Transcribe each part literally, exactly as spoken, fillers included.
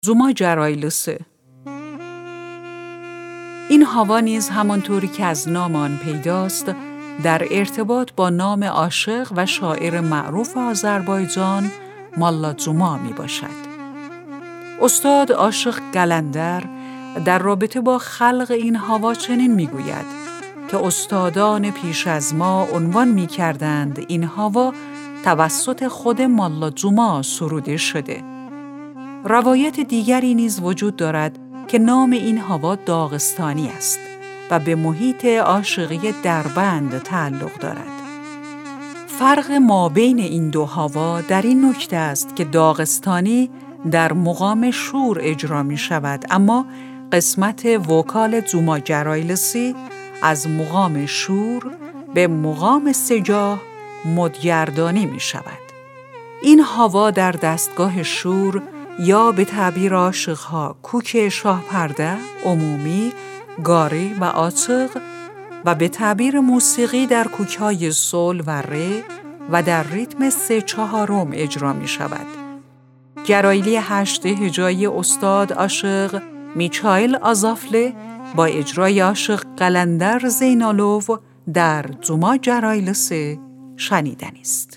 زوما جرایلوسه. این هوا نیز همانطوری که از نام آن پیداست در ارتباط با نام عاشق و شاعر معروف آذربایجان مالا زوما می باشد. استاد عاشق قلندر در رابطه با خلق این هوا چنین می گوید که استادان پیش از ما عنوان می کردند این هوا توسط خود مالا زوما سروده شده. روایت دیگری نیز وجود دارد که نام این هوا داغستانی است و به محیط عاشقی دربند تعلق دارد. فرق مابین این دو هوا در این نکته است که داغستانی در مقام شور اجرا می شود، اما قسمت وکال زوما جرایلوسی از مقام شور به مقام سجاه مدگردانی می شود. این هوا در دستگاه شور یا به تعبیر عاشق‌ها کوک شاه پرده، عمومی، گاری و عاشق و به تعبیر موسیقی در کوک‌های سول و ره و در ریتم سه چهارم اجرا می شود. گرایلی هشت هجایی استاد عاشق میچایل آزافله با اجرای عاشق قلندر زینالوف در زوما جرایلوسه شنیدنی است.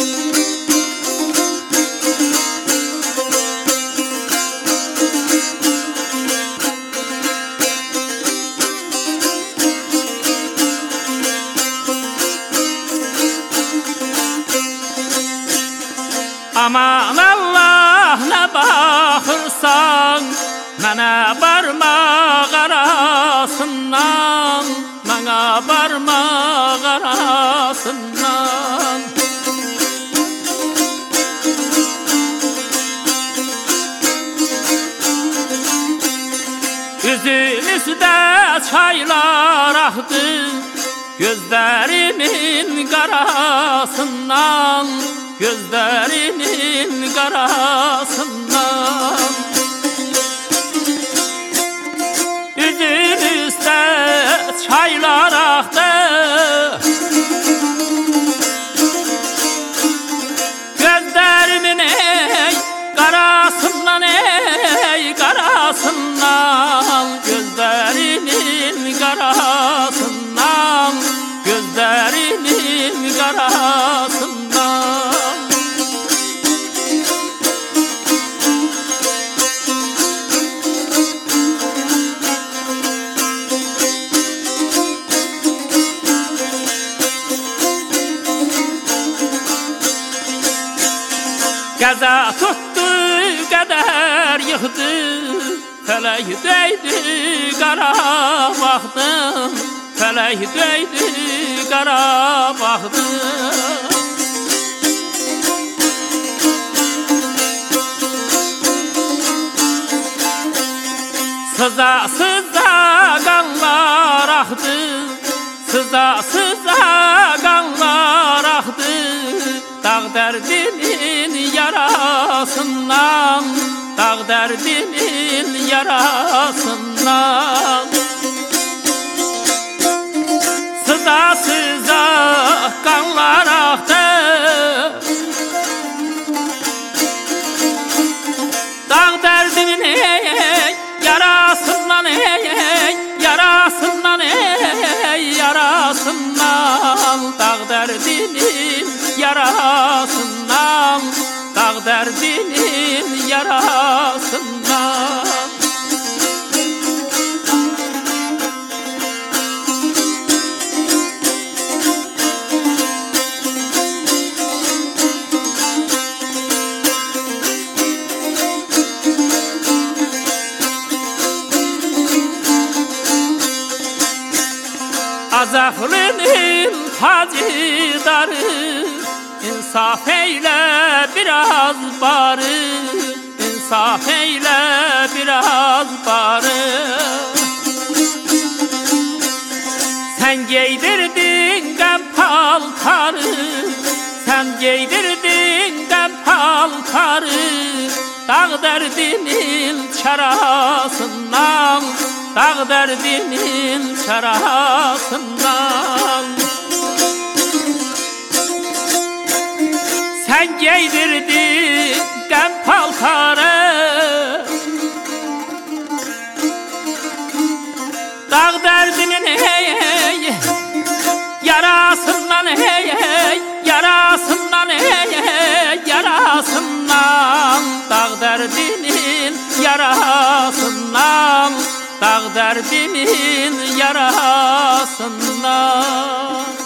Aman Allah ne bakırsan Mənə barmaq arasından Mənə barmaq arasından Üzünüzdə çaylar axdı Gözlərimin qarasından Gözlərinin qarasından Üzünüzdə çaylar axdı Gözlərimin ey qarasından ey qarasından Gözlərinin qarasından Gözlərinin qarasından Qəza tutdu, qədər yıxdı Fələk döydü, qara baxdım Fələk döydü, qara baxdım Sıza sıza qanlar axdı Sıza sıza qanlar axdı Dağ dərdinin yarasından Dağ dərdinin yarasından Sıza sıza qanlar axdı Dağ dərdinin yarasından ey yarasından ey yarasından Dağ dərdinin yarasından Dağ dərdinin yarasından Azafrının tacidarı İnsaf eyle biraz bari İnsaf eyle biraz bari Sen giydirdin qəm paltarı Sen giydirdin qəm paltarı Dağ dərdinin çarasından Dağ dərdinin çarasından Sen giydirdin qəm paltarı derdinin yarasından, dağ derdinin yarasından.